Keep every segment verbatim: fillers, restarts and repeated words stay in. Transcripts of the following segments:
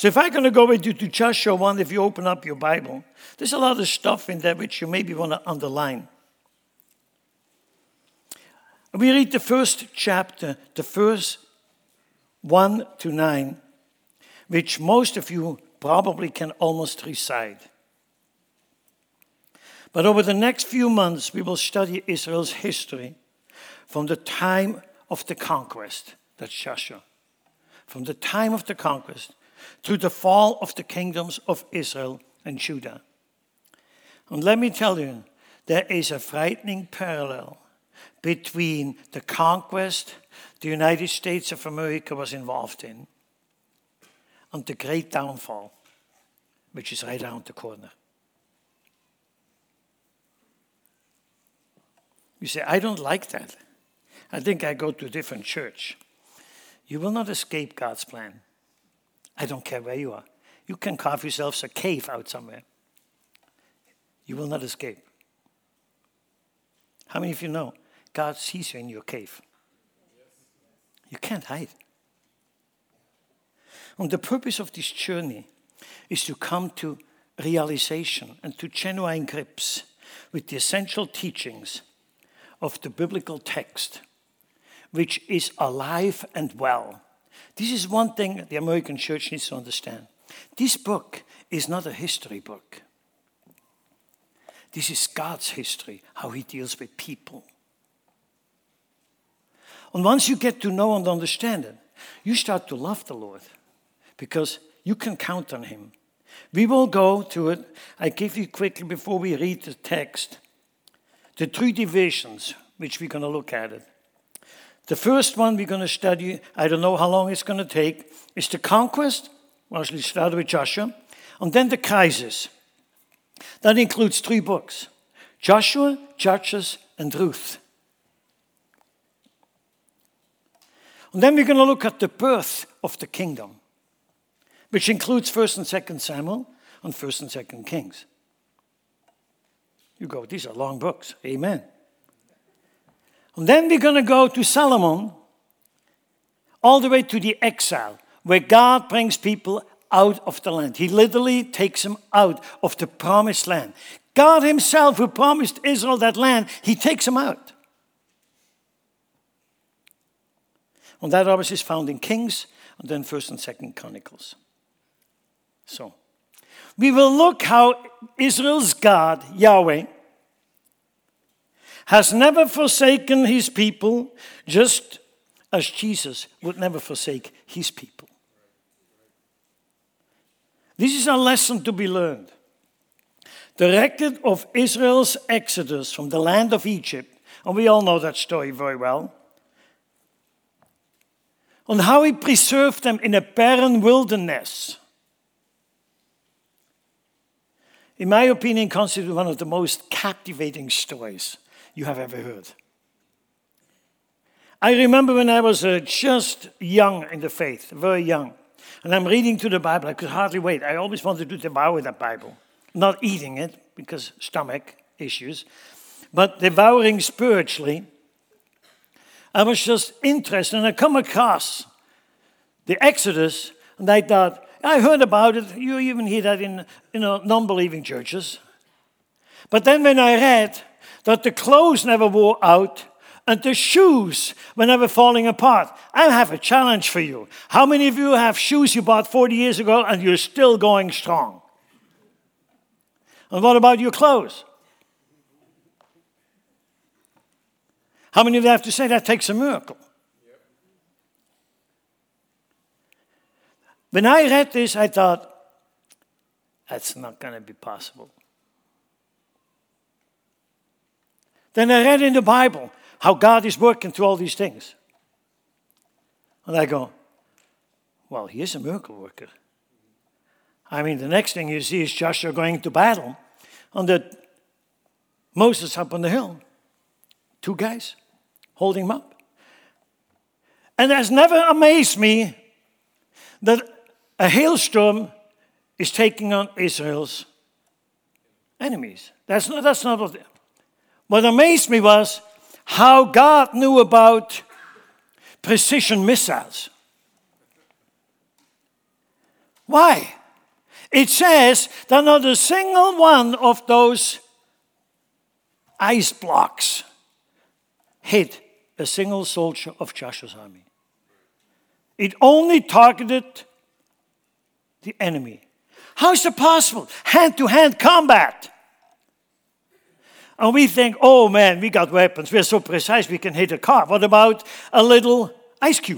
So if I'm going to go with you to Joshua one, if you open up your Bible, there's a lot of stuff in there which you maybe want to underline. We read the first chapter, the first one to nine, which most of you probably can almost recite. But over the next few months, we will study Israel's history from the time of the conquest, that's Joshua, from the time of the conquest to the fall of the kingdoms of Israel and Judah. And let me tell you, there is a frightening parallel between the conquest the United States of America was involved in and the great downfall, which is right around the corner. You say, I don't like that. I think I go to a different church. You will not escape God's plan. I don't care where you are. You can carve yourselves a cave out somewhere. You will not escape. How many of you know God sees you in your cave? You can't hide. And the purpose of this journey is to come to realization and to genuine grips with the essential teachings of the biblical text, which is alive and well. This is one thing the American church needs to understand. This book is not a history book. This is God's history, how he deals with people. And once you get to know and understand it, you start to love the Lord because you can count on him. We will go to it. I give you quickly, before we read the text, the three divisions which we're going to look at it. The first one we're going to study, I don't know how long it's going to take, is the conquest. Well, we started with Joshua. And then the crisis. That includes three books: Joshua, Judges, and Ruth. And then we're going to look at the birth of the kingdom, which includes First and Second Samuel and First and Second Kings. You go, these are long books. Amen. And then we're going to go to Solomon, all the way to the exile, where God brings people out of the land. He literally takes them out of the promised land. God himself, who promised Israel that land, he takes them out. And that obviously is found in Kings and then First and Second Chronicles. So, we will look how Israel's God, Yahweh, has never forsaken his people, just as Jesus would never forsake his people. This is a lesson to be learned. The record of Israel's exodus from the land of Egypt, and we all know that story very well, on how he preserved them in a barren wilderness, in my opinion, constitutes one of the most captivating stories you have ever heard. I remember when I was uh, just young in the faith, very young, and I'm reading through the Bible. I could hardly wait. I always wanted to devour that Bible. Not eating it, because stomach issues, but devouring spiritually. I was just interested, and I come across the Exodus, and I thought, I heard about it. You even hear that in, you know, non-believing churches. But then when I read that the clothes never wore out and the shoes were never falling apart, I have a challenge for you. How many of you have shoes you bought forty years ago and you're still going strong? And what about your clothes? How many of you have to say that takes a miracle? When I read this, I thought, that's not going to be possible. Then I read in the Bible how God is working through all these things. And I go, well, he is a miracle worker. I mean, the next thing you see is Joshua going to battle, and that Moses up on the hill. Two guys holding him up. And it has never amazed me that a hailstorm is taking on Israel's enemies. That's not, that's not what... What amazed me was how God knew about precision missiles. Why? It says that not a single one of those ice blocks hit a single soldier of Joshua's army. It only targeted the enemy. How is it possible? Hand-to-hand combat. And we think, oh man, we got weapons. We're so precise we can hit a car. What about a little ice cube?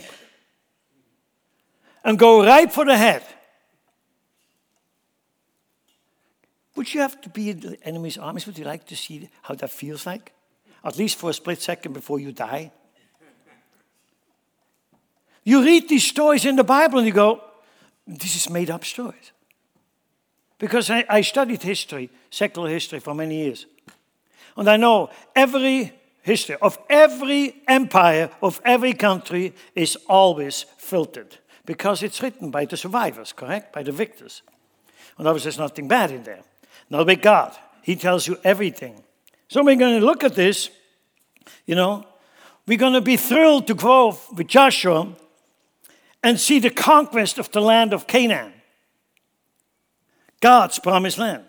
And go right for the head. Would you have to be in the enemy's armies? Would you like to see how that feels like? At least for a split second before you die. You read these stories in the Bible and you go, this is made up stories. Because I, I studied history, secular history for many years. And I know every history of every empire, of every country is always filtered. Because it's written by the survivors, correct? By the victors. And obviously there's nothing bad in there. Not with God. He tells you everything. So we're going to look at this, you know. We're going to be thrilled to go with Joshua and see the conquest of the land of Canaan. God's promised land.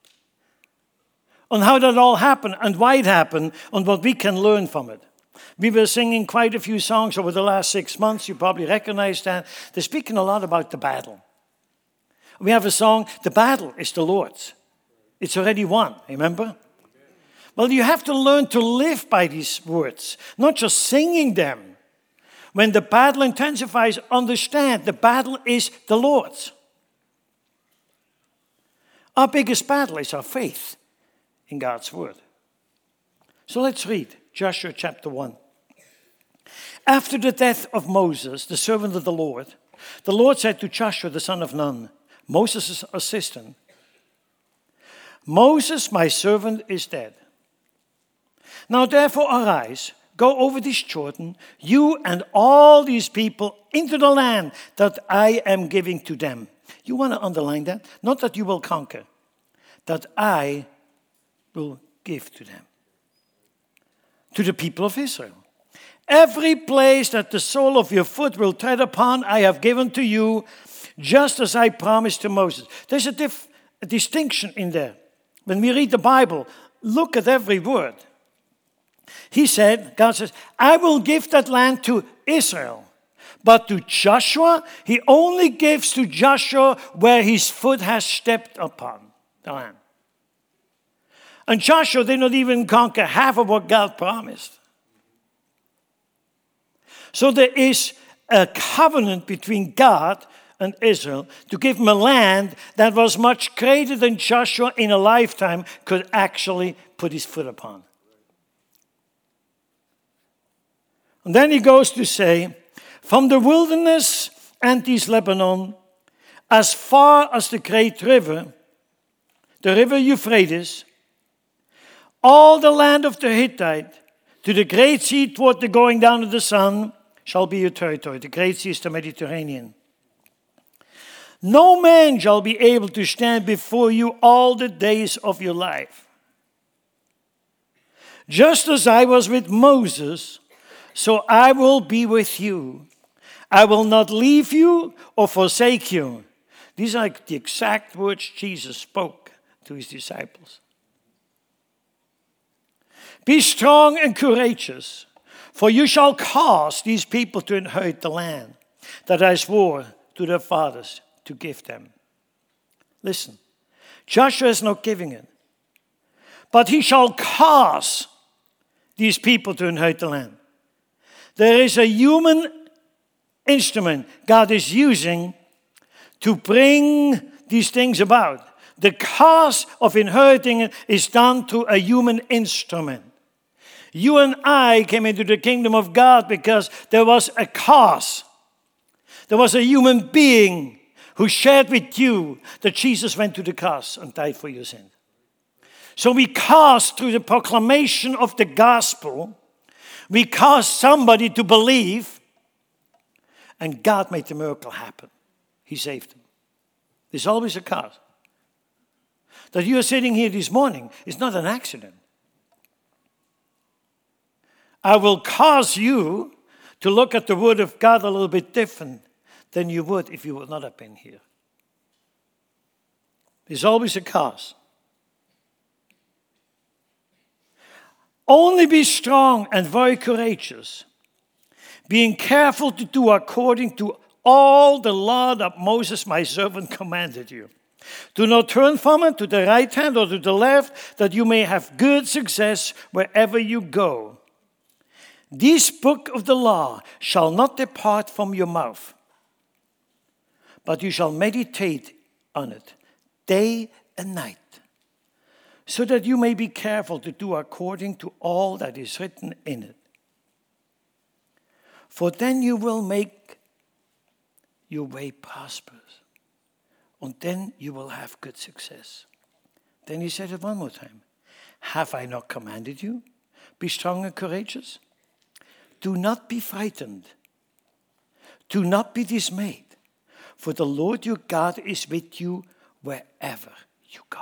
On how that all happened and why it happened and what we can learn from it. We were singing quite a few songs over the last six months. You probably recognize that. They're speaking a lot about the battle. We have a song, the battle is the Lord's. It's already won, remember? Well, you have to learn to live by these words, not just singing them. When the battle intensifies, understand the battle is the Lord's. Our biggest battle is our faith in God's word. So let's read Joshua chapter one. After the death of Moses, the servant of the Lord, the Lord said to Joshua, the son of Nun, Moses' assistant, Moses, my servant, is dead. Now therefore arise, go over this Jordan, you and all these people, into the land that I am giving to them. You want to underline that? Not that you will conquer, that I will give to them. To the people of Israel. Every place that the sole of your foot will tread upon, I have given to you, just as I promised to Moses. There's a, dif- a distinction in there. When we read the Bible, look at every word. He said, God says, I will give that land to Israel. But to Joshua, he only gives to Joshua where his foot has stepped upon the land. And Joshua did not even conquer half of what God promised. So there is a covenant between God and Israel to give him a land that was much greater than Joshua in a lifetime could actually put his foot upon. And then he goes to say, from the wilderness and east Lebanon, as far as the great river, the river Euphrates, all the land of the Hittite, to the great sea toward the going down of the sun, shall be your territory. The great sea is the Mediterranean. No man shall be able to stand before you all the days of your life. Just as I was with Moses, so I will be with you. I will not leave you or forsake you. These are the exact words Jesus spoke to his disciples. Be strong and courageous, for you shall cause these people to inherit the land that I swore to their fathers to give them. Listen, Joshua is not giving it, but he shall cause these people to inherit the land. There is a human instrument God is using to bring these things about. The cause of inheriting it is done through a human instrument. You and I came into the kingdom of God because there was a cause. There was a human being who shared with you that Jesus went to the cross and died for your sins. So we caused through the proclamation of the gospel, we caused somebody to believe, and God made the miracle happen. He saved them. There's always a cause. That you are sitting here this morning is not an accident. I will cause you to look at the Word of God a little bit different than you would if you would not have been here. There's always a cause. Only be strong and very courageous, being careful to do according to all the law that Moses my servant commanded you. Do not turn from it to the right hand or to the left, that you may have good success wherever you go. This book of the law shall not depart from your mouth, but you shall meditate on it day and night, so that you may be careful to do according to all that is written in it. For then you will make your way prosperous, and then you will have good success. Then he said it one more time. Have I not commanded you? Be strong and courageous. Do not be frightened. Do not be dismayed, for the Lord your God is with you wherever you go.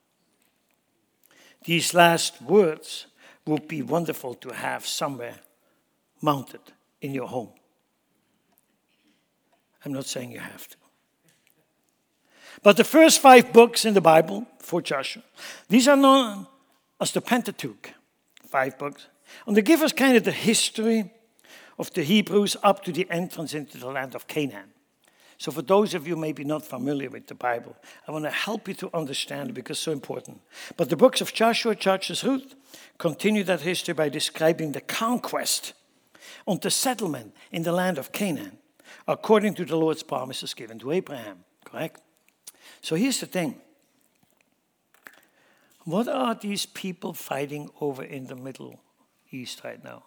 These last words would be wonderful to have somewhere mounted in your home. I'm not saying you have to. But the first five books in the Bible for Joshua, these are known as the Pentateuch, five books. And they give us kind of the history of the Hebrews up to the entrance into the land of Canaan. So for those of you maybe not familiar with the Bible, I want to help you to understand it because it's so important. But the books of Joshua, Judges, Ruth continue that history by describing the conquest and the settlement in the land of Canaan, according to the Lord's promises given to Abraham. Correct? So here's the thing. What are these people fighting over in the Middle East right now?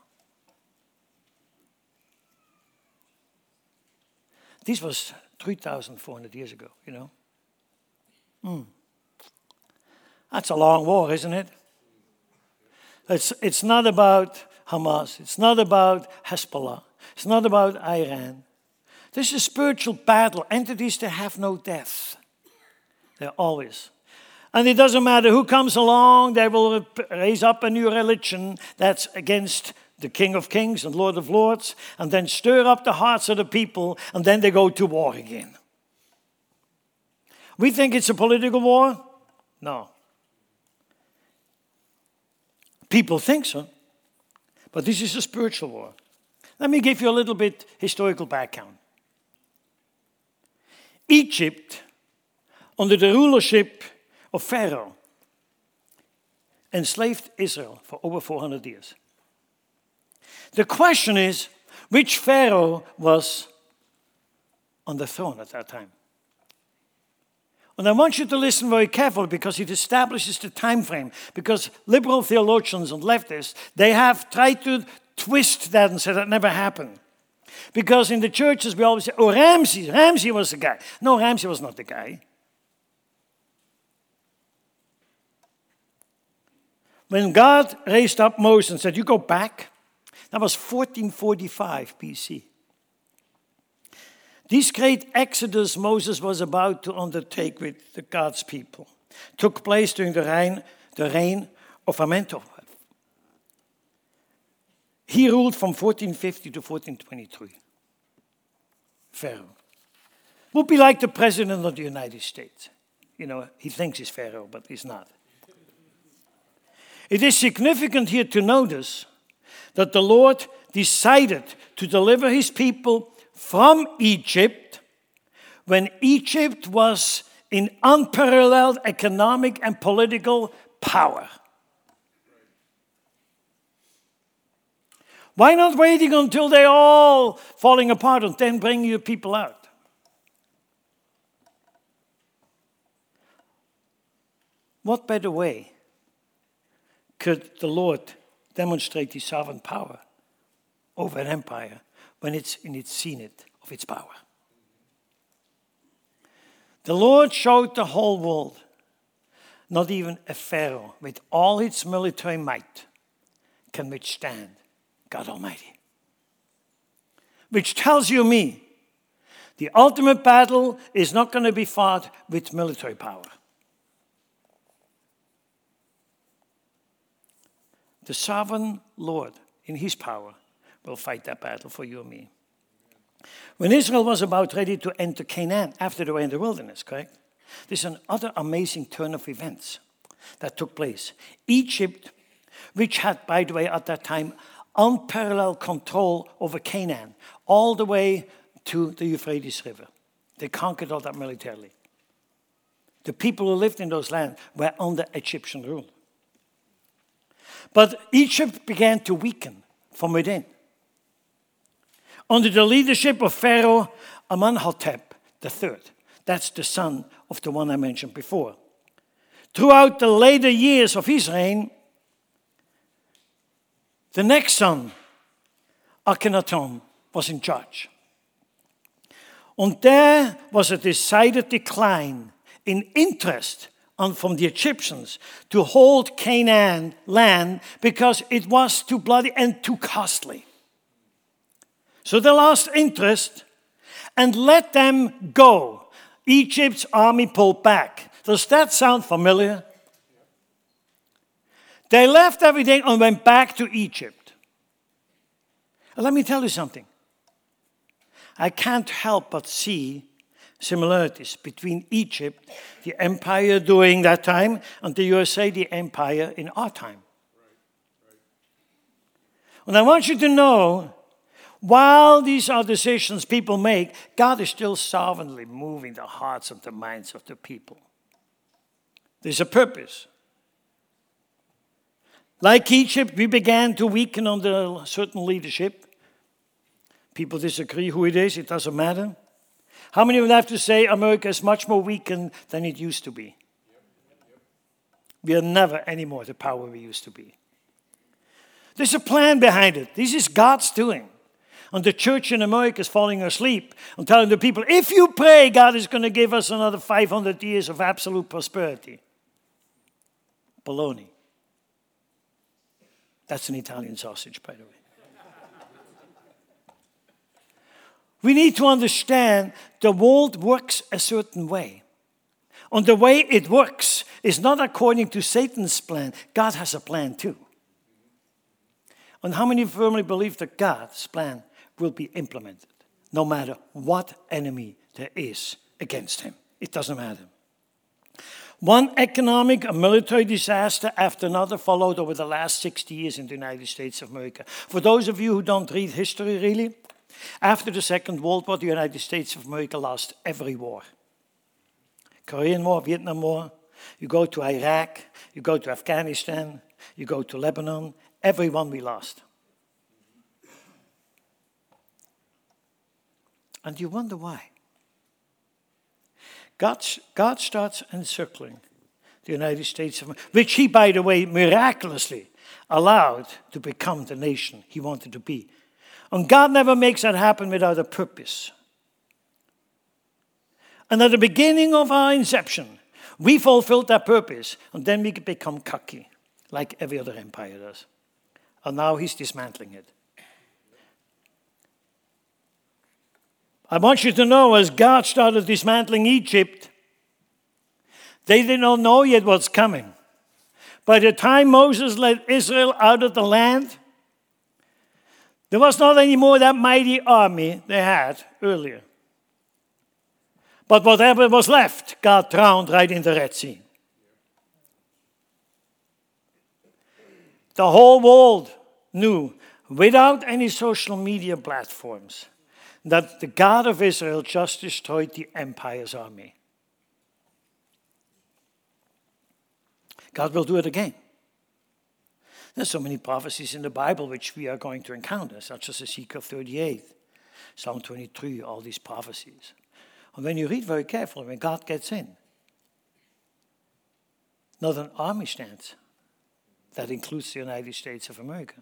This was three thousand four hundred years ago, you know. Mm. That's a long war, isn't it? It's, it's not about Hamas. It's not about Hezbollah. It's not about Iran. This is a spiritual battle. Entities that have no death. They're always. And it doesn't matter who comes along, they will raise up a new religion that's against the King of Kings and Lord of Lords, and then stir up the hearts of the people, and then they go to war again. We think it's a political war? No. People think so, but this is a spiritual war. Let me give you a little bit historical background. Egypt, under the rulership of Pharaoh, enslaved Israel for over four hundred years. The question is, which Pharaoh was on the throne at that time? And I want you to listen very carefully because it establishes the time frame. Because liberal theologians and leftists, they have tried to twist that and say that never happened. Because in the churches we always say, oh, Ramses, Ramses was the guy. No, Ramses was not the guy. When God raised up Moses and said, you go back, that was fourteen forty-five B C. This great exodus Moses was about to undertake with the God's people took place during the reign, the reign of Amenhotep. He ruled from fourteen fifty to fourteen twenty-three. Pharaoh. Would be like the president of the United States. You know, he thinks he's Pharaoh, but he's not. It is significant here to notice that the Lord decided to deliver his people from Egypt when Egypt was in unparalleled economic and political power. Why not waiting until they're all falling apart and then bring your people out? What better way could the Lord demonstrate his sovereign power over an empire when it's in its zenith of its power? The Lord showed the whole world, not even a Pharaoh with all its military might can withstand God Almighty. Which tells you me, the ultimate battle is not going to be fought with military power. The sovereign Lord, in his power, will fight that battle for you and me. When Israel was about ready to enter Canaan, after they were in the wilderness, correct? There's another amazing turn of events that took place. Egypt, which had, by the way, at that time, unparalleled control over Canaan, all the way to the Euphrates River. They conquered all that militarily. The people who lived in those lands were under Egyptian rule. But Egypt began to weaken from within. Under the leadership of Pharaoh Amenhotep the third. That's the son of the one I mentioned before. Throughout the later years of his reign, the next son, Akhenaton, was in charge. And there was a decided decline in interest on, from the Egyptians to hold Canaan land because it was too bloody and too costly. So they lost interest and let them go. Egypt's army pulled back. Does that sound familiar? They left everything and went back to Egypt. And let me tell you something. I can't help but see similarities between Egypt, the empire during that time, and the U S A, the empire in our time. And I want you to know, while these are decisions people make, God is still sovereignly moving the hearts and the minds of the people. There's a purpose. Like Egypt, we began to weaken under certain leadership. People disagree who it is, it doesn't matter. How many would have to say America is much more weakened than it used to be? We are never anymore the power we used to be. There's a plan behind it. This is God's doing. And the church in America is falling asleep and telling the people, if you pray, God is going to give us another five hundred years of absolute prosperity. Baloney. That's an Italian sausage, by the way. We need to understand the world works a certain way. And the way it works is not according to Satan's plan. God has a plan too. And how many firmly believe that God's plan will be implemented, no matter what enemy there is against him? It doesn't matter. One economic and military disaster after another followed over the last sixty years in the United States of America. For those of you who don't read history really, after the Second World War, the United States of America lost every war. Korean War, Vietnam War, you go to Iraq, you go to Afghanistan, you go to Lebanon, every one we lost. And you wonder why. God, God starts encircling the United States of America, which he, by the way, miraculously allowed to become the nation he wanted to be. And God never makes that happen without a purpose. And at the beginning of our inception, we fulfilled that purpose, and then we become cocky, like every other empire does. And now he's dismantling it. I want you to know, as God started dismantling Egypt, they did not know yet what's coming. By the time Moses led Israel out of the land, there was not anymore that mighty army they had earlier. But whatever was left, God drowned right in the Red Sea. The whole world knew, without any social media platforms, that the God of Israel just destroyed the empire's army. God will do it again. There's so many prophecies in the Bible which we are going to encounter, such as Ezekiel thirty-eight, Psalm twenty-three, all these prophecies. And when you read very carefully, when God gets in, not an army stands. That includes the United States of America.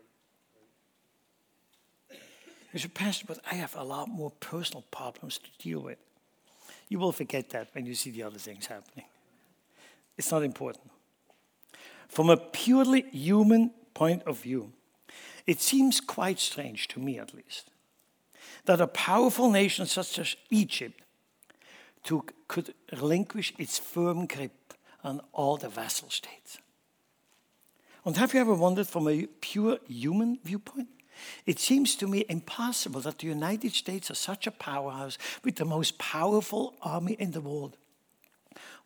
You say, Pastor, but I have a lot more personal problems to deal with. You will forget that when you see the other things happening. It's not important. From a purely human point of view, it seems quite strange, to me at least, that a powerful nation such as Egypt to, could relinquish its firm grip on all the vassal states. And have you ever wondered from a pure human viewpoint? It seems to me impossible that the United States is such a powerhouse with the most powerful army in the world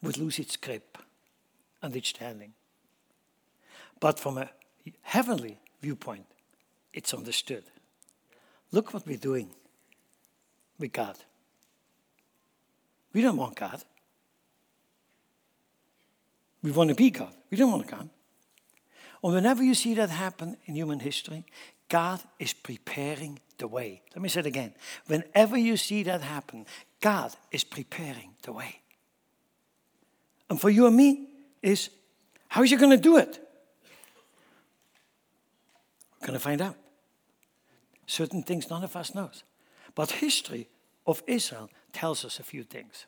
would lose its grip and its standing. But from a heavenly viewpoint, it's understood. Look what we're doing with God. We don't want God. We want to be God. We don't want God. And whenever you see that happen in human history, God is preparing the way. Let me say it again. Whenever you see that happen, God is preparing the way. And for you and me is, how is he going to do it? We're going to find out. Certain things none of us knows. But history of Israel tells us a few things.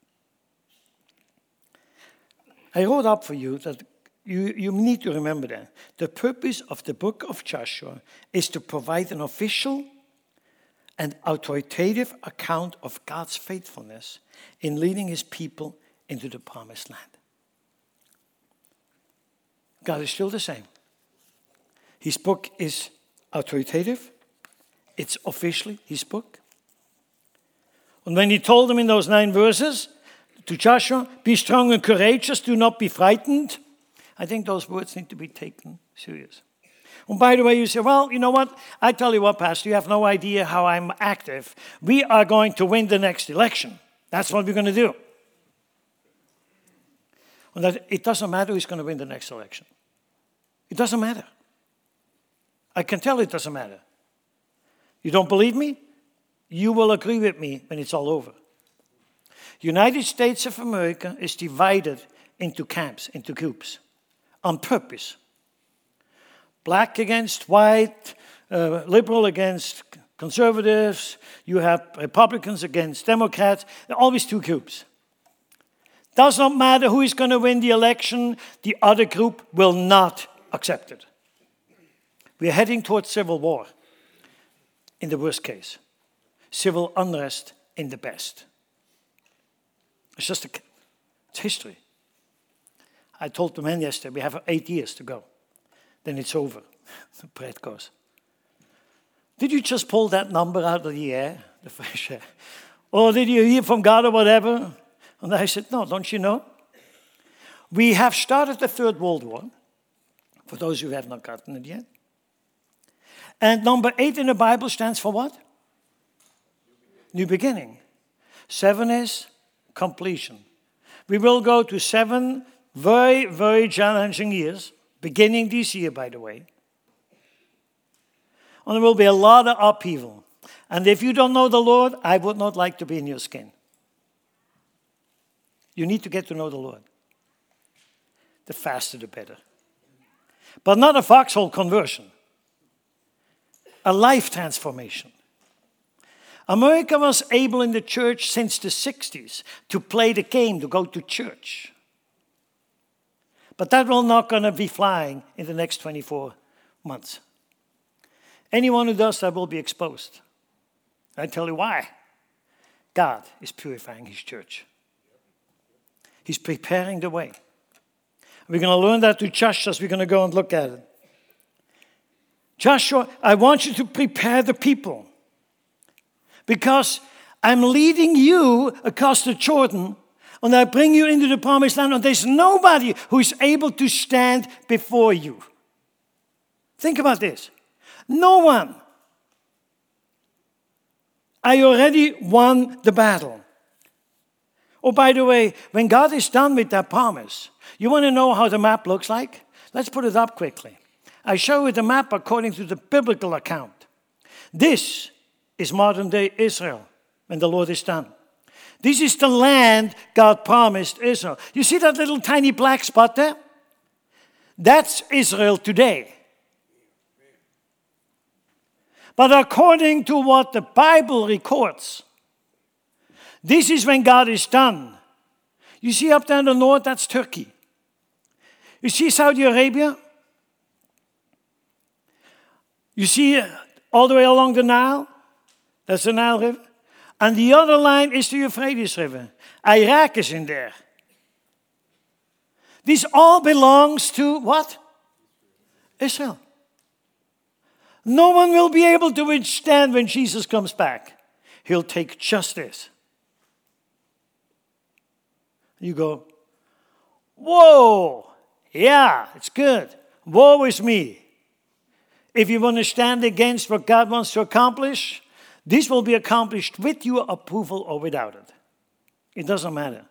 I wrote up for you that you, you need to remember that. The purpose of the book of Joshua is to provide an official and authoritative account of God's faithfulness in leading his people into the promised land. God is still the same. His book is authoritative. It's officially his book. And when he told them in those nine verses to Joshua, be strong and courageous, do not be frightened, I think those words need to be taken serious. And by the way, you say, well, you know what? I tell you what, Pastor, you have no idea how I'm active. We are going to win the next election. That's what we're going to do. And that it doesn't matter who's going to win the next election. It doesn't matter. I can tell it doesn't matter. You don't believe me? You will agree with me when it's all over. United States of America is divided into camps, into groups, on purpose. Black against white, uh, liberal against conservatives. You have Republicans against Democrats. There are always two groups. Does not matter who is going to win the election, the other group will not accept it. We are heading towards civil war in the worst case. Civil unrest in the best. It's just a, it's history. I told the men yesterday, we have eight years to go. Then it's over. The bread goes. Did you just pull that number out of the air, the fresh air? Or did you hear from God or whatever? And I said, no, don't you know? We have started the Third World War, for those who have not gotten it yet. And number eight in the Bible stands for what? New beginning. Seven is completion. We will go to seven very, very challenging years, beginning this year, by the way. And there will be a lot of upheaval. And if you don't know the Lord, I would not like to be in your skin. You need to get to know the Lord. The faster, the better. But not a foxhole conversion. A life transformation. America was able in the church since the sixties to play the game, to go to church. But that will not going to be flying in the next twenty-four months. Anyone who does that will be exposed. I tell you why. God is purifying his church. He's preparing the way. We're going to learn that through Joshua. We're going to go and look at it. Joshua, I want you to prepare the people. Because I'm leading you across the Jordan, and I bring you into the promised land, and there's nobody who is able to stand before you. Think about this. No one. I already won the battle. Oh, by the way, when God is done with that promise, you want to know how the map looks like? Let's put it up quickly. I show you the map according to the biblical account. This is modern-day Israel when the Lord is done. This is the land God promised Israel. You see that little tiny black spot there? That's Israel today. But according to what the Bible records, this is when God is done. You see up there in the north, that's Turkey. You see Saudi Arabia? You see all the way along the Nile? That's the Nile River. And the other line is the Euphrates River. Iraq is in there. This all belongs to what? Israel. No one will be able to withstand when Jesus comes back. He'll take just this. You go, Whoa, yeah, it's good. Woe is me. If you want to stand against what God wants to accomplish, this will be accomplished with your approval or without it. It doesn't matter.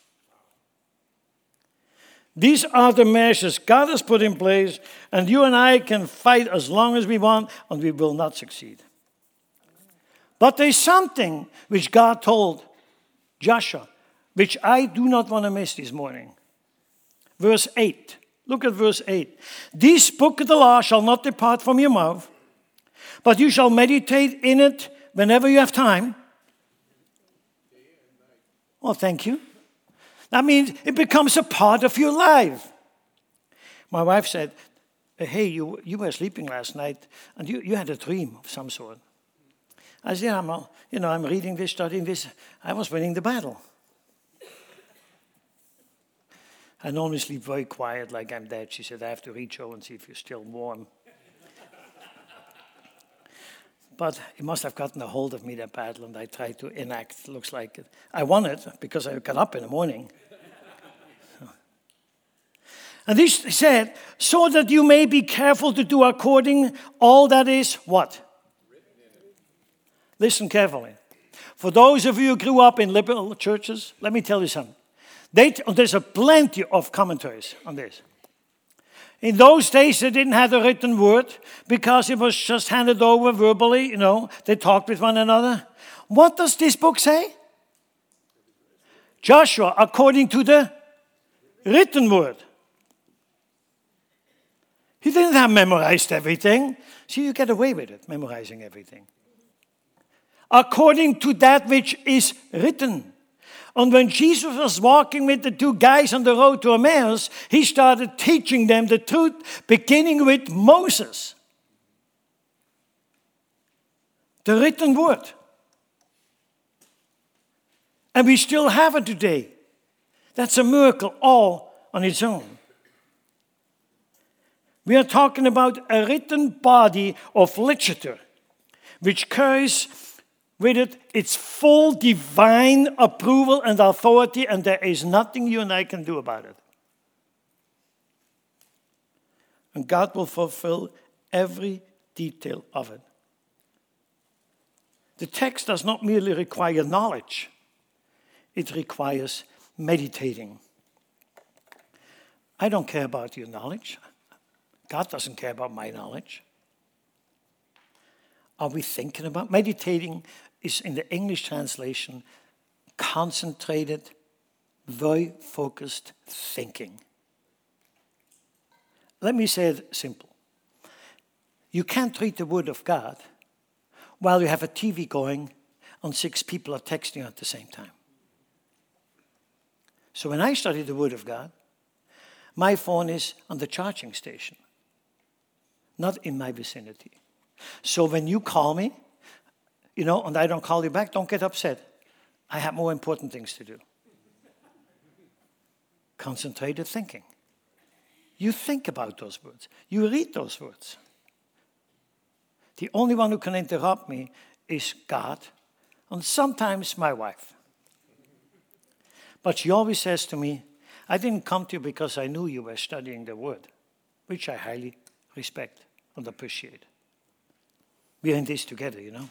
These are the measures God has put in place, and you and I can fight as long as we want, and we will not succeed. But there's something which God told Joshua, which I do not want to miss this morning. Verse eight. Look at verse eight. This book of the law shall not depart from your mouth, but you shall meditate in it whenever you have time. Well, thank you. That means it becomes a part of your life. My wife said, hey, you, you were sleeping last night, and you, you had a dream of some sort. I said, yeah, I'm, you know, I'm reading this, studying this. I was winning the battle. I normally sleep very quiet, like I'm dead. She said, I have to reach over and see if you're still warm. But it must have gotten a hold of me, that battle, and I tried to enact. Looks like it. I won it because I got up in the morning. So. And this said, so that you may be careful to do according all that is what? Listen carefully. For those of you who grew up in liberal churches, let me tell you something. They, there's a plenty of commentaries on this. In those days, they didn't have the written word because it was just handed over verbally, you know. They talked with one another. What does this book say? Joshua, according to the written word. He didn't have memorized everything. See, you get away with it, memorizing everything. According to that which is written. And when Jesus was walking with the two guys on the road to Emmaus, he started teaching them the truth, beginning with Moses. The written word. And we still have it today. That's a miracle all on its own. We are talking about a written body of literature, which carries with it its full divine approval and authority, and there is nothing you and I can do about it. And God will fulfill every detail of it. The text does not merely require knowledge, it requires meditating. I don't care about your knowledge. God doesn't care about my knowledge. Are we thinking about meditating? Is in the English translation, concentrated, very focused thinking. Let me say it simple. You can't read the Word of God while you have a T V going and six people are texting at the same time. So when I study the Word of God, my phone is on the charging station, not in my vicinity. So when you call me, you know, and I don't call you back, don't get upset. I have more important things to do. Concentrated thinking. You think about those words. You read those words. The only one who can interrupt me is God, and sometimes my wife. But she always says to me, I didn't come to you because I knew you were studying the Word, which I highly respect and appreciate. We're in this together, you know.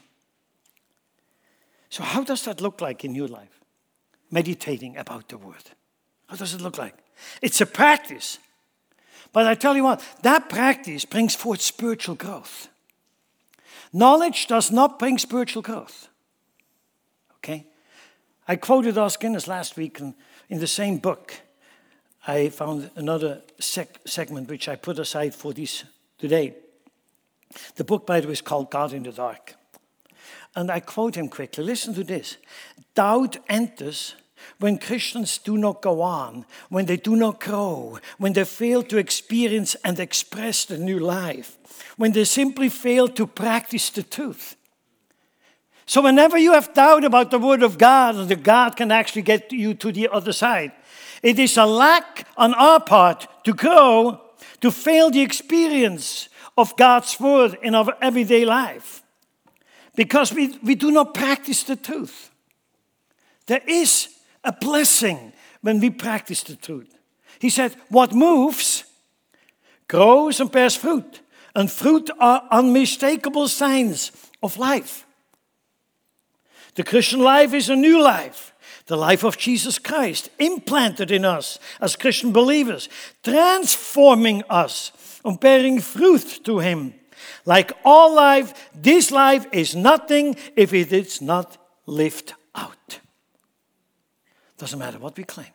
So how does that look like in your life? Meditating about the Word. How does it look like? It's a practice. But I tell you what, that practice brings forth spiritual growth. Knowledge does not bring spiritual growth. Okay? I quoted Os Guinness last week, and in the same book, I found another sec- segment which I put aside for this today. The book, by the way, is called God in the Dark. And I quote him quickly. Listen to this. Doubt enters when Christians do not go on, when they do not grow, when they fail to experience and express the new life, when they simply fail to practice the truth. So whenever you have doubt about the Word of God and that God can actually get you to the other side, it is a lack on our part to grow, to fail the experience of God's Word in our everyday life. Because we, we do not practice the truth. There is a blessing when we practice the truth. He said, what moves grows and bears fruit. And fruit are unmistakable signs of life. The Christian life is a new life. The life of Jesus Christ, implanted in us as Christian believers, transforming us and bearing fruit to Him. Like all life, this life is nothing if it is not lived out. Doesn't matter what we claim.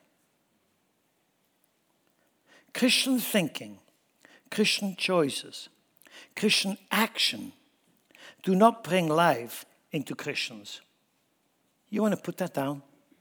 Christian thinking, Christian choices, Christian action do not bring life into Christians. You want to put that down?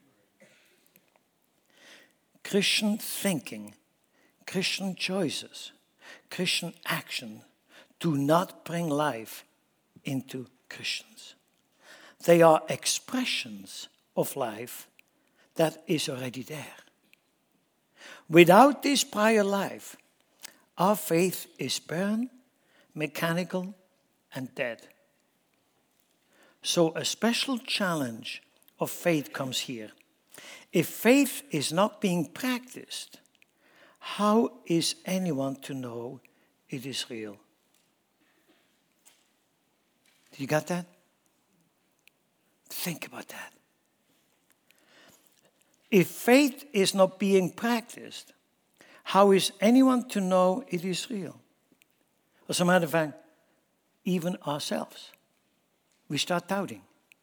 Christian thinking, Christian choices, Christian action do not bring life into Christians. They are expressions of life that is already there. Without this prior life, our faith is barren, mechanical, and dead. So a special challenge of faith comes here. If faith is not being practiced, how is anyone to know it is real? You got that? Think about that. If faith is not being practiced, how is anyone to know it is real? As a matter of fact, even ourselves, we start doubting.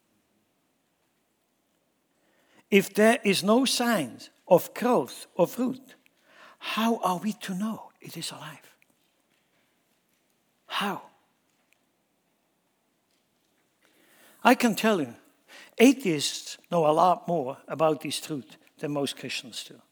If there is no signs of growth or fruit, how are we to know it is alive? How? I can tell you, atheists know a lot more about this truth than most Christians do.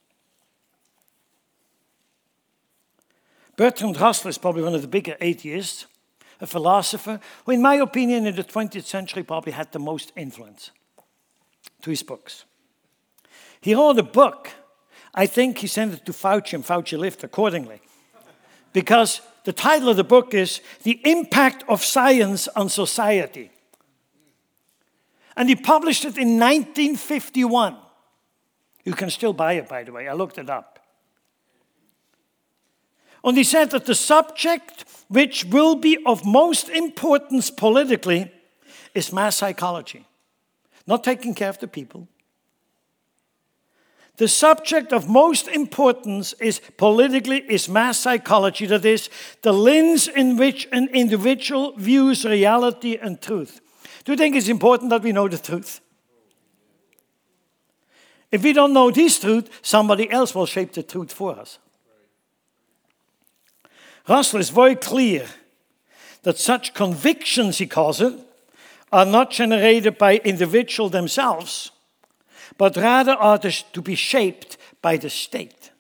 Bertrand Russell is probably one of the bigger atheists, a philosopher who, in my opinion, in the twentieth century probably had the most influence to his books. He wrote a book. I think he sent it to Fauci, and Fauci lived accordingly. Because the title of the book is The Impact of Science on Society. And he published it in nineteen fifty-one. You can still buy it, by the way. I looked it up. And he said that the subject which will be of most importance politically is mass psychology. Not taking care of the people. The subject of most importance is politically is mass psychology. That is, the lens in which an individual views reality and truth. Do you think it's important that we know the truth? If we don't know this truth, somebody else will shape the truth for us. Russell is very clear that such convictions, he calls it, are not generated by individuals themselves, but rather are to be shaped by the state.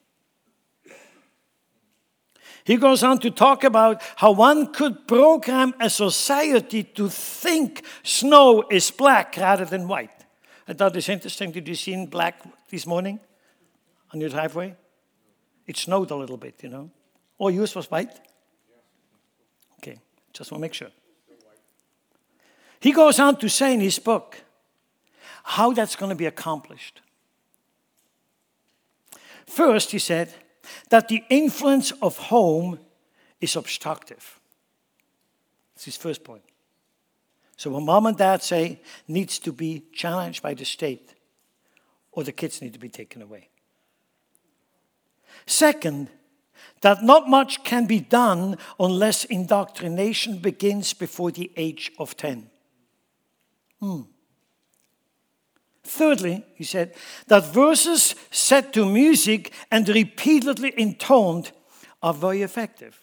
He goes on to talk about how one could program a society to think snow is black rather than white. I thought it's interesting. Did you see black this morning on your driveway? It snowed a little bit, you know. Oh, yours was white? Okay, just want to make sure. He goes on to say in his book how that's going to be accomplished. First, he said that the influence of home is obstructive. That's his first point. So what mom and dad say needs to be challenged by the state, or the kids need to be taken away. Second, that not much can be done unless indoctrination begins before the age of ten. Hmm. Thirdly, he said, that verses set to music and repeatedly intoned are very effective.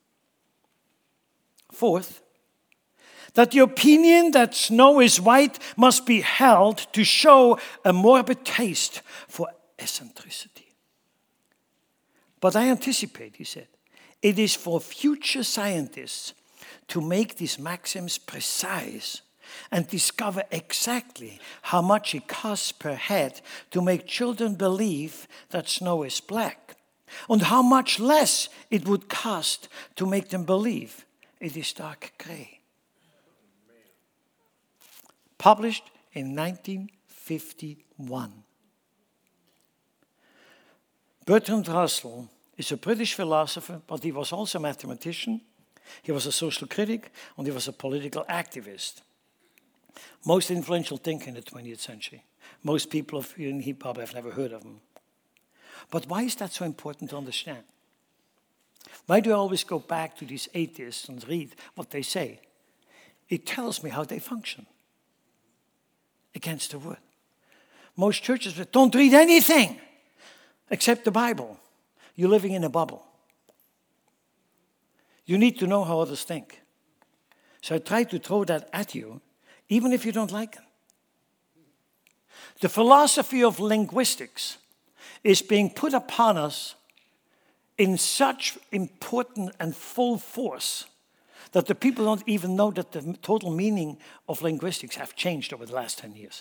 Fourth, that the opinion that snow is white must be held to show a morbid taste for eccentricity. But I anticipate, he said, it is for future scientists to make these maxims precise and discover exactly how much it costs per head to make children believe that snow is black, and how much less it would cost to make them believe it is dark gray. Published in nineteen fifty-one. Bertrand Russell is a British philosopher, but he was also a mathematician. He was a social critic, and he was a political activist. Most influential thinker in the twentieth century. Most people of in hip-hop have never heard of him. But why is that so important to understand? Why do I always go back to these atheists and read what they say? It tells me how they function against the word. Most churches say, don't read anything except the Bible. You're living in a bubble. You need to know how others think. So I try to throw that at you, even if you don't like it. The philosophy of linguistics is being put upon us in such important and full force that the people don't even know that the total meaning of linguistics have changed over the last ten years.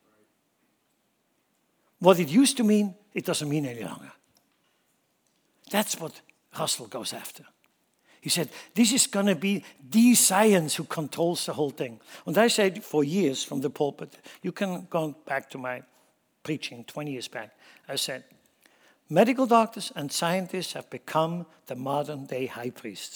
What it used to mean, it doesn't mean any longer. That's what Russell goes after. He said, this is going to be the science who controls the whole thing. And I said for years from the pulpit, you can go back to my preaching twenty years back, I said, medical doctors and scientists have become the modern day high priests.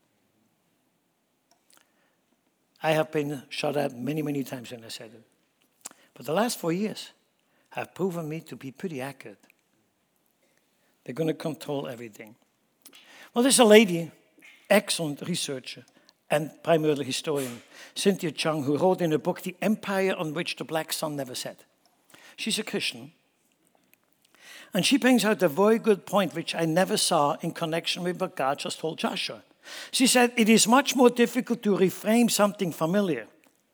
I have been shot at many, many times when I said it. But the last four years have proven me to be pretty accurate. They're going to control everything. Well, there's a lady, excellent researcher and primarily historian, Cynthia Chung, who wrote in a book, The Empire on Which the Black Sun Never Set. She's a Christian. And she brings out a very good point, which I never saw in connection with what God just told Joshua. She said, it is much more difficult to reframe something familiar.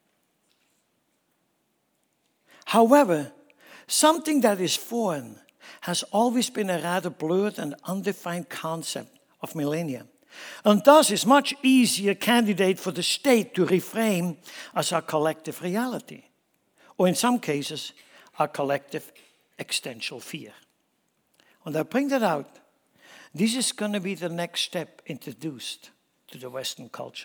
However, something that is foreign has always been a rather blurred and undefined concept of millennia, and thus is much easier candidate for the state to reframe as our collective reality, or in some cases, our collective existential fear. And I bring that out. This is going to be the next step introduced to the Western culture.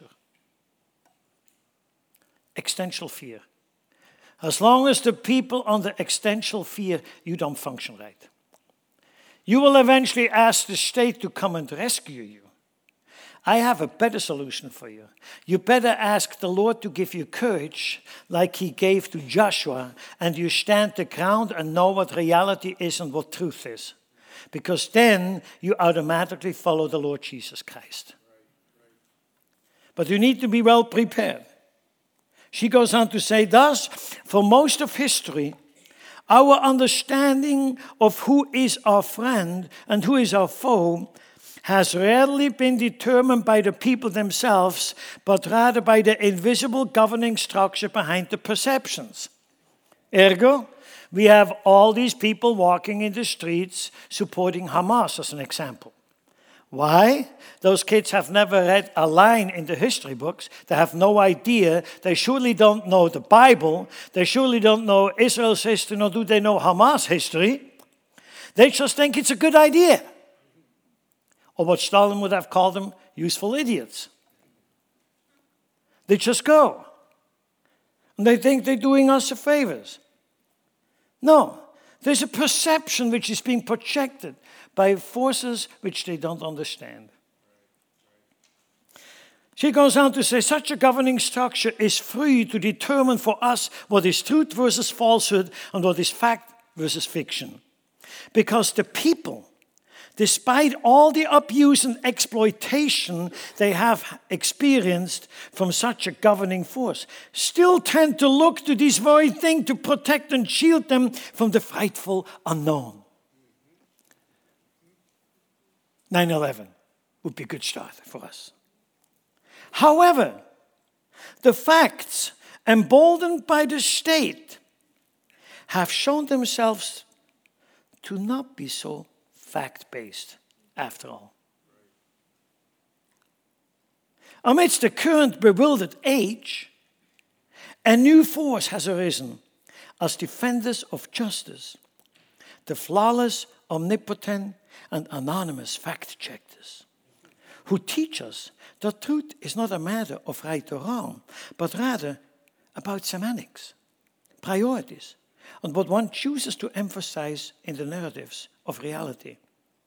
Existential fear. As long as the people under existential fear, you don't function right. You will eventually ask the state to come and rescue you. I have a better solution for you. You better ask the Lord to give you courage like he gave to Joshua, and you stand the ground and know what reality is and what truth is. Because then you automatically follow the Lord Jesus Christ. But you need to be well prepared. She goes on to say, thus, for most of history, our understanding of who is our friend and who is our foe has rarely been determined by the people themselves, but rather by the invisible governing structure behind the perceptions. Ergo, we have all these people walking in the streets supporting Hamas as an example. Why? Those kids have never read a line in the history books. They have no idea. They surely don't know the Bible. They surely don't know Israel's history, nor do they know Hamas history. They just think it's a good idea. Or what Stalin would have called them, useful idiots. They just go. And they think they're doing us a favors. No, there's a perception which is being projected by forces which they don't understand. She goes on to say, such a governing structure is free to determine for us what is truth versus falsehood and what is fact versus fiction. Because the people, despite all the abuse and exploitation they have experienced from such a governing force, still tend to look to this very thing to protect and shield them from the frightful unknown. nine eleven would be a good start for us. However, the facts, emboldened by the state, have shown themselves to not be so fact-based after all. Amidst the current bewildered age, a new force has arisen as defenders of justice, the flawless, omnipotent, and anonymous fact-checkers, who teach us that truth is not a matter of right or wrong, but rather about semantics, priorities, and what one chooses to emphasize in the narratives of reality.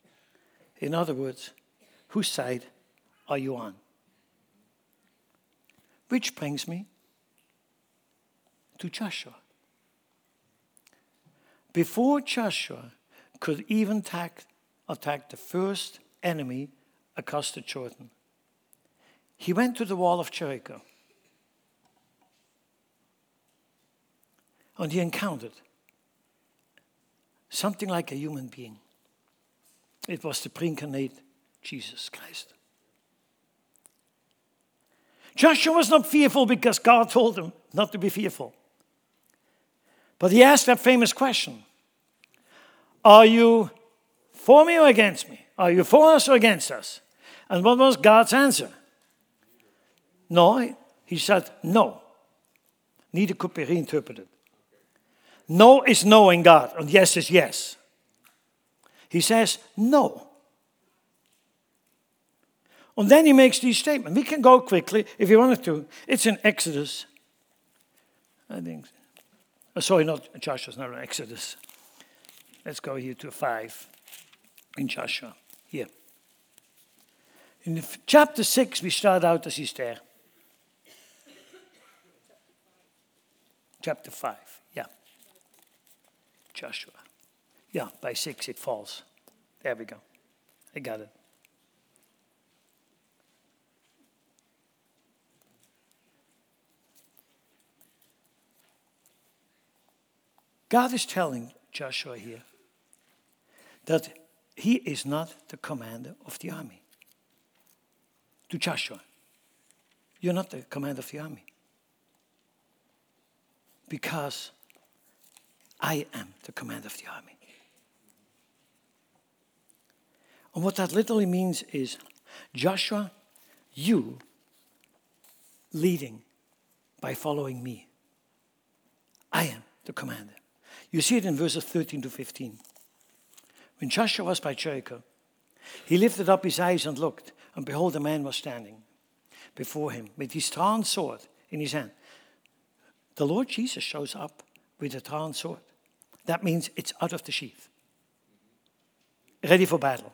In other words, whose side are you on? Which brings me to Joshua. Before Joshua could even attack, attack the first enemy across the Jordan, he went to the wall of Jericho. And he encountered something like a human being. It was the pre-incarnate Jesus Christ. Joshua was not fearful because God told him not to be fearful. But he asked that famous question. Are you for me or against me? Are you for us or against us? And what was God's answer? No, he said no. Neither could be reinterpreted. No is no in God, and yes is yes. He says no. And then he makes these statements. We can go quickly if you wanted to. It's in Exodus. I think. Oh, sorry, not Joshua's not in Exodus. Let's go here to five in Joshua. Here. In chapter six, we start out as he's there. Chapter five, yeah. Joshua. Yeah, by six it falls. There we go. I got it. God is telling Joshua here that he is not the commander of the army. To Joshua, you're not the commander of the army. Because I am the commander of the army. And what that literally means is, Joshua, you leading by following me. I am the commander. You see it in verses thirteen to fifteen. When Joshua was by Jericho, he lifted up his eyes and looked, and behold, a man was standing before him with his drawn sword in his hand. The Lord Jesus shows up with a drawn sword. That means it's out of the sheath. Ready for battle.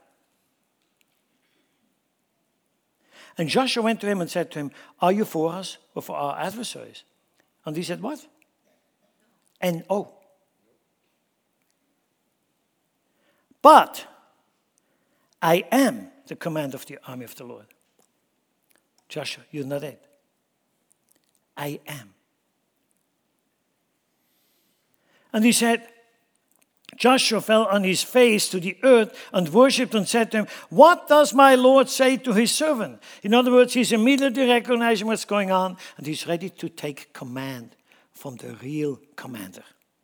And Joshua went to him and said to him, are you for us or for our adversaries? And he said, what? N O. But I am the commander of the army of the Lord. Joshua, you're not it. I am. And he said, Joshua fell on his face to the earth and worshipped and said to him, what does my Lord say to his servant? In other words, he's immediately recognizing what's going on and he's ready to take command from the real commander.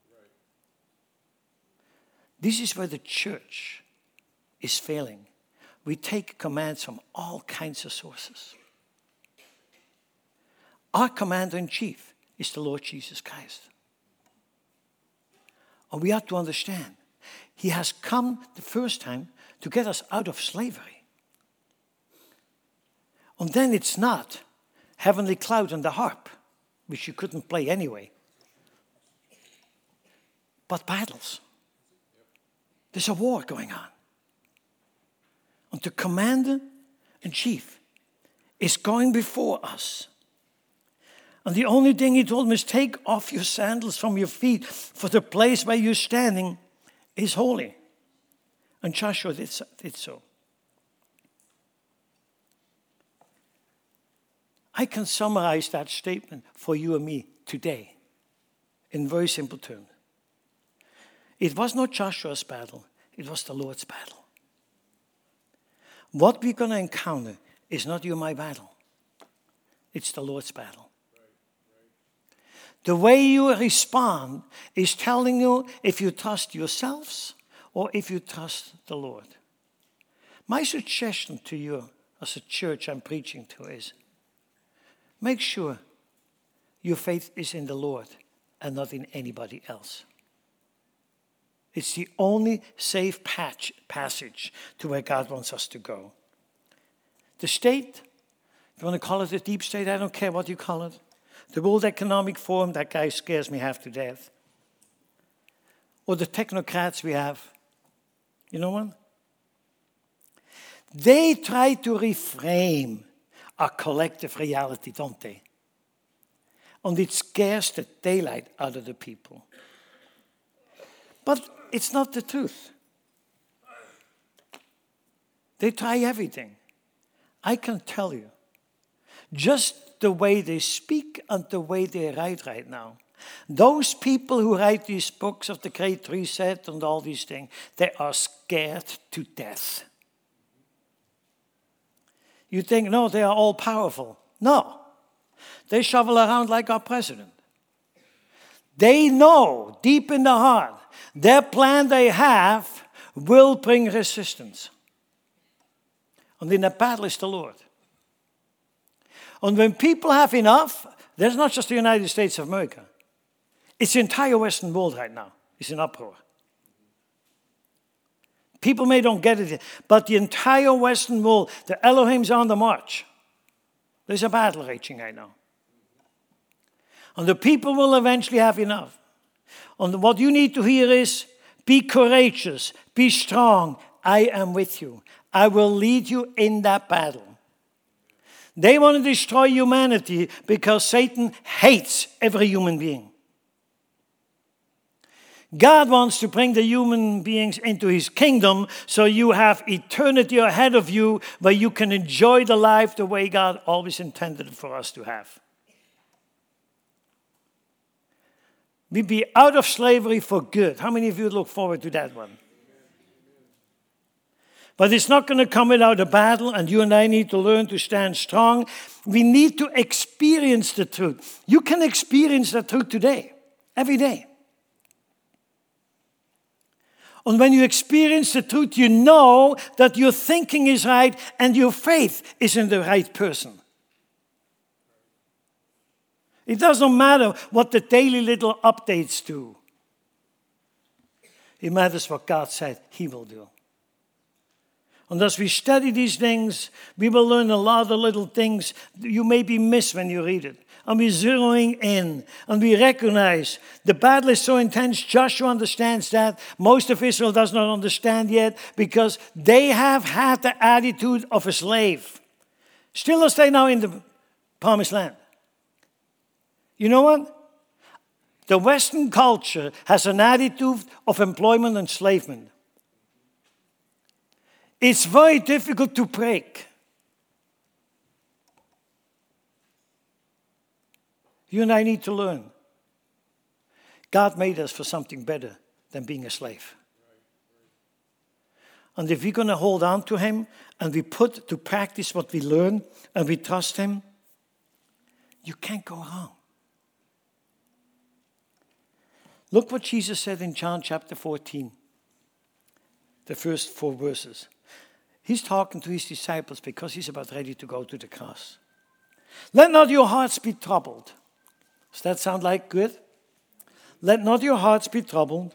This is where the church is failing. We take commands from all kinds of sources. Our commander-in-chief is the Lord Jesus Christ. And we have to understand, he has come the first time to get us out of slavery. And then it's not Heavenly Cloud and the harp, which you couldn't play anyway, but battles. There's a war going on. And the commander-in-chief is going before us. And the only thing he told him is take off your sandals from your feet, for the place where you're standing is holy. And Joshua did so. Did so. I can summarize that statement for you and me today in very simple terms. It was not Joshua's battle, it was the Lord's battle. What we're going to encounter is not you and my battle. It's the Lord's battle. The way you respond is telling you if you trust yourselves or if you trust the Lord. My suggestion to you as a church I'm preaching to is make sure your faith is in the Lord and not in anybody else. It's the only safe patch, passage to where God wants us to go. The state, if you want to call it the deep state, I don't care what you call it. The World Economic Forum, that guy scares me half to death. Or the technocrats we have. You know what? They try to reframe our collective reality, don't they? And it scares the daylight out of the people. But it's not the truth. They try everything. I can tell you, just the way they speak and the way they write right now, those people who write these books of the Great Reset and all these things, they are scared to death. You think, no, they are all powerful. No. They shovel around like our president. They know deep in the heart, their plan they have will bring resistance. And in that battle is the Lord. And when people have enough, there's not just the United States of America. It's the entire Western world right now. It's in uproar. People may don't get it, but the entire Western world, the Elohim's on the march. There's a battle raging right now. And the people will eventually have enough. And what you need to hear is, be courageous, be strong. I am with you. I will lead you in that battle. They want to destroy humanity because Satan hates every human being. God wants to bring the human beings into his kingdom so you have eternity ahead of you where you can enjoy the life the way God always intended it for us to have. We'd be out of slavery for good. How many of you look forward to that one? But it's not going to come without a battle, and you and I need to learn to stand strong. We need to experience the truth. You can experience the truth today, every day. And when you experience the truth, you know that your thinking is right and your faith is in the right person. It doesn't matter what the daily little updates do. It matters what God said he will do. And as we study these things, we will learn a lot of little things you maybe miss when you read it. And we're zeroing in. And we recognize the battle is so intense. Joshua understands that. Most of Israel does not understand yet because they have had the attitude of a slave. Still stay now in the promised land. You know what? The Western culture has an attitude of employment and enslavement. It's very difficult to break. You and I need to learn. God made us for something better than being a slave. And if we're going to hold on to him and we put to practice what we learn and we trust him, you can't go wrong. Look what Jesus said in John chapter fourteen, the first four verses. He's talking to his disciples because he's about ready to go to the cross. Let not your hearts be troubled. Does that sound like good? Let not your hearts be troubled.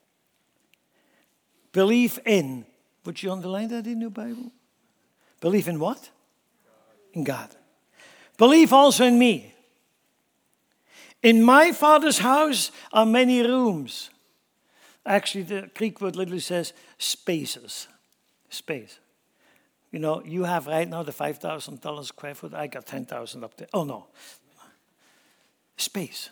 Believe in. Would you underline that in your Bible? Believe in what? In God. Believe also in me. In my Father's house are many rooms. Actually, the Greek word literally says spaces. Space. You know, you have right now the five thousand dollars square foot. I got ten thousand up there. Oh, no. Space.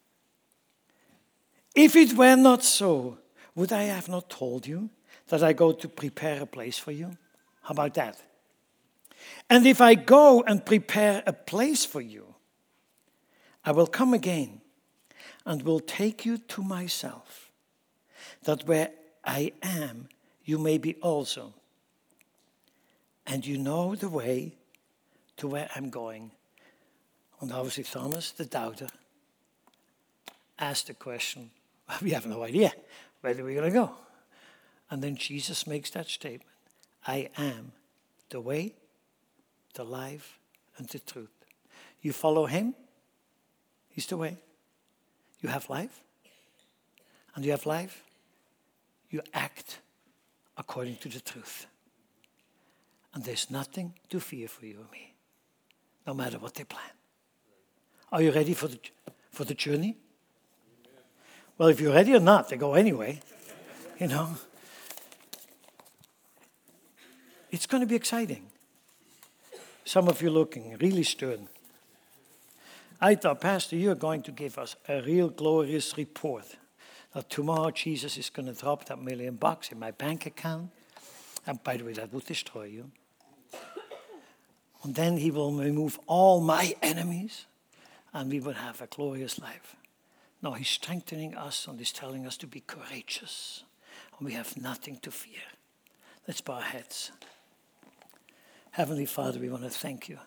If it were not so, would I have not told you that I go to prepare a place for you? How about that? And if I go and prepare a place for you, I will come again and will take you to myself, that where I am, you may be also. And you know the way to where I'm going. And obviously Thomas, the doubter, asked the question, we have no idea where are we going to go. And then Jesus makes that statement, I am the way, the life, and the truth. You follow him, he's the way. You have life, and you have life, you act according to the truth. And there's nothing to fear for you and me, no matter what they plan. Are you ready for the, for the journey? Well, if you're ready or not, they go anyway, you know. It's going to be exciting. Some of you looking really stern. I thought, Pastor, you're going to give us a real glorious report that tomorrow Jesus is going to drop that million bucks in my bank account. And by the way, that would destroy you. And then he will remove all my enemies, and we will have a glorious life. No, he's strengthening us, and he's telling us to be courageous. And we have nothing to fear. Let's bow our heads. Heavenly Father, we want to thank you.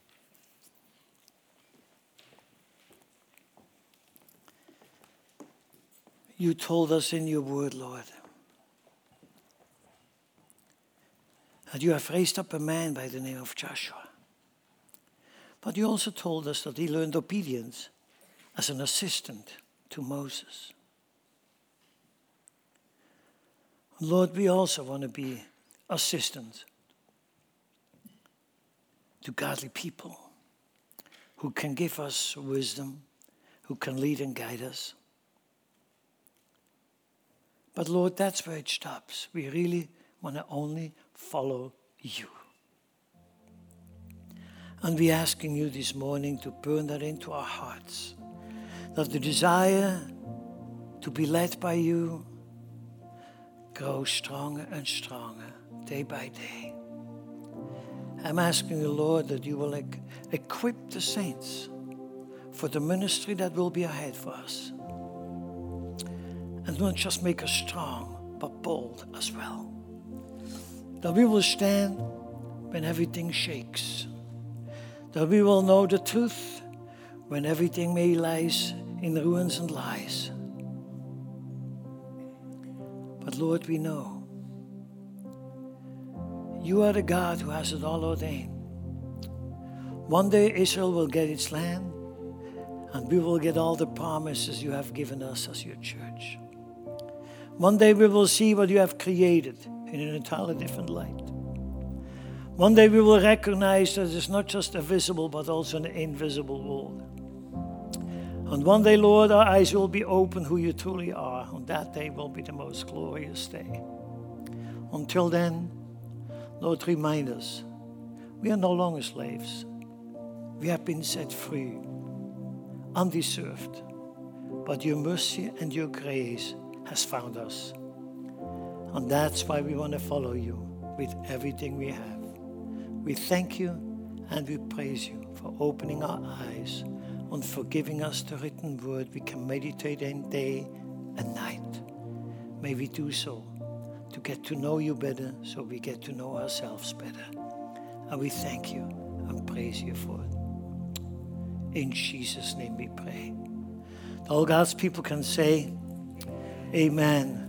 You told us in your word, Lord, that you have raised up a man by the name of Joshua. But you also told us that he learned obedience as an assistant to Moses. Lord, we also want to be assistants to godly people who can give us wisdom, who can lead and guide us. But Lord, that's where it stops. We really want to only follow you. And we're asking you this morning to burn that into our hearts, that the desire to be led by you grows stronger and stronger day by day. I'm asking you, Lord, that you will equip the saints for the ministry that will be ahead for us. And not just make us strong, but bold as well. That we will stand when everything shakes. That we will know the truth when everything may lies in ruins and lies. But Lord, we know you are the God who has it all ordained. One day Israel will get its land, and we will get all the promises you have given us as your church. One day we will see what you have created in an entirely different light. One day we will recognize that it's not just a visible but also an invisible world. And one day, Lord, our eyes will be open who you truly are. And that day will be the most glorious day. Until then, Lord, remind us, we are no longer slaves. We have been set free, undeserved. But your mercy and your grace has found us. And that's why we want to follow you with everything we have. We thank you and we praise you for opening our eyes and for giving us the written word we can meditate in day and night. May we do so to get to know you better so we get to know ourselves better. And we thank you and praise you for it. In Jesus' name we pray. All God's people can say, Amen.